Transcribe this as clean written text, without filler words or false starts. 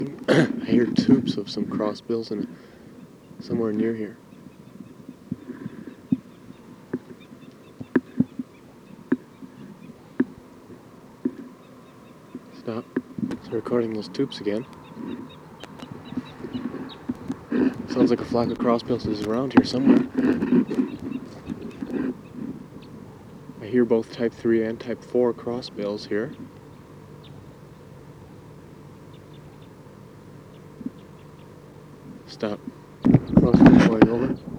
I hear toops of some crossbills and somewhere near here. Stop. It's recording those toops again. Sounds like a flock of crossbills is around here somewhere. I hear both type 3 and type 4 crossbills here. Stop. Crossbill going over.